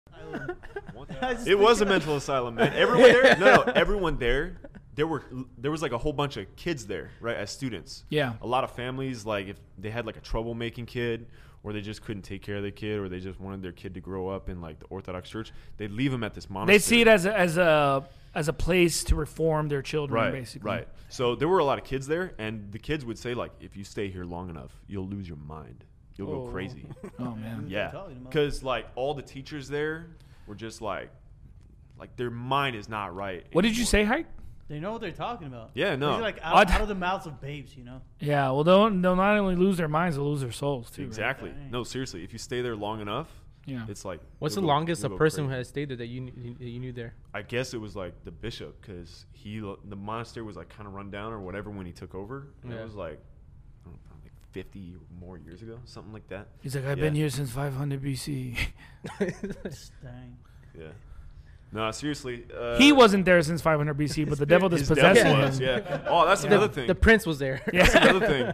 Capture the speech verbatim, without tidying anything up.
It was a mental asylum, man. Everyone there, no, no, everyone there, there were there was like a whole bunch of kids there, right, as students. Yeah. A lot of families, like if they had like a troublemaking kid, or they just couldn't take care of their kid, or they just wanted their kid to grow up in like the Orthodox Church, they'd leave them at this monastery. They see it as a, as a as a place to reform their children, right, basically. Right. So there were a lot of kids there, and the kids would say like, if you stay here long enough, you'll lose your mind. You'll Oh. go crazy. Oh man. Yeah. Because like all the teachers there were just like, like their mind is not right. What did you anymore. say, Hike? They know what they're talking about. Yeah, no. They're like What? out, out of the mouths of babes, you know. Yeah. Well, they'll they'll not only lose their minds, they'll lose their souls too. Right? Exactly. Right? No, seriously. If you stay there long enough, Yeah. it's like. What's the you'll go- longest a you'll go person crazy. has stayed there that you kn- you knew there? I guess it was like the bishop, because he the monastery was like kind of run down or whatever when he took over. And Yeah. It was like, I don't know, like fifty more years ago, something like that. He's like, I've Yeah. been here since five hundred B C. Dang. Yeah. No, seriously. Uh, He wasn't there since five hundred B C, but the devil his dispossessed devil him. was, yeah. Oh, that's Yeah. another the, thing. the prince was there. Yeah. That's another thing.